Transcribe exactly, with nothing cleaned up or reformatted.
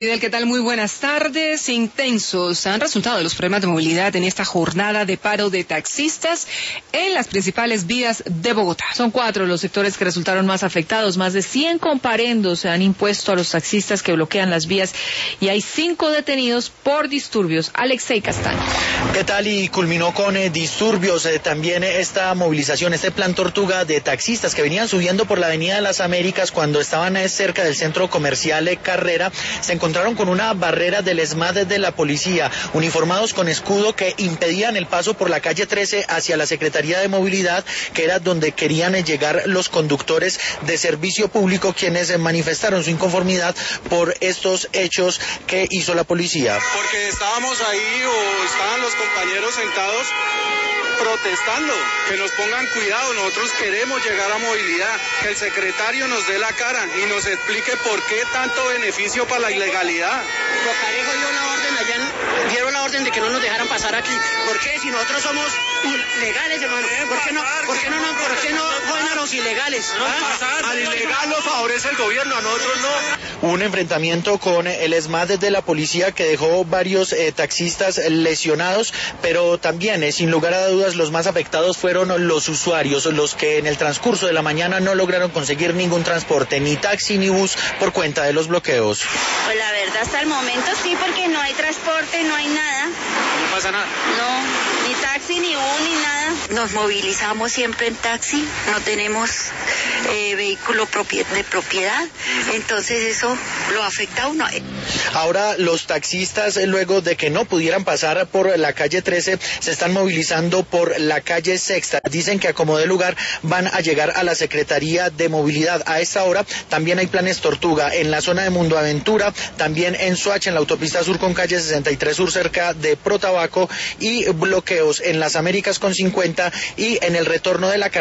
Fidel, ¿qué tal? Muy buenas tardes. Intensos han resultado los problemas de movilidad en esta jornada de paro de taxistas en las principales vías de Bogotá. Son cuatro los sectores que resultaron más afectados. Más de cien comparendos se han impuesto a los taxistas que bloquean las vías y hay cinco detenidos por disturbios. Alexei Castaño. ¿Qué tal? Y culminó con eh, disturbios eh, también eh, esta movilización, este plan Tortuga de taxistas que venían subiendo por la Avenida de las Américas cuando estaban eh, cerca del centro comercial eh, Carrera. Se encontraron encontraron con una barrera del ESMAD de la policía, uniformados con escudo que impedían el paso por la calle trece hacia la Secretaría de Movilidad, que era donde querían llegar los conductores de servicio público, quienes manifestaron su inconformidad por estos hechos que hizo la policía. Porque estábamos ahí o estaban los compañeros sentados protestando, que nos pongan cuidado, nosotros queremos llegar a movilidad, que el secretario nos dé la cara y nos explique por qué tanto beneficio para la ilegalidad. Bocarejo dio la orden allá, dieron la orden de que no nos dejaran pasar aquí. ¿Por qué? Si nosotros somos legales, hermano. ¿Por qué no, por qué no, no, por qué no joden a los ilegales? ¿Ah? Al ilegal lo favorece el gobierno, a nosotros no. Un enfrentamiento con el ESMAD de la policía que dejó varios eh, taxistas lesionados, pero también, eh, sin lugar a dudas, los más afectados fueron los usuarios, los que en el transcurso de la mañana no lograron conseguir ningún transporte, ni taxi ni bus, por cuenta de los bloqueos. Pues la verdad, hasta el momento sí, porque no hay transporte, no hay nada. ¿No pasa nada? No, ni taxi, ni bus, ni nada. Nos movilizamos siempre en taxi, no tenemos eh, vehículo propi- de propiedad, entonces eso lo afecta a uno. Ahora los taxistas, luego de que no pudieran pasar por la calle trece, se están movilizando por la calle Sexta. Dicen que a como de lugar van a llegar a la Secretaría de Movilidad. A esta hora también hay planes Tortuga en la zona de Mundo Aventura, también en Soacha, en la autopista sur con calle sesenta y tres sur cerca de Protabaco, y bloqueos en las Américas con cincuenta y en el retorno de la carretera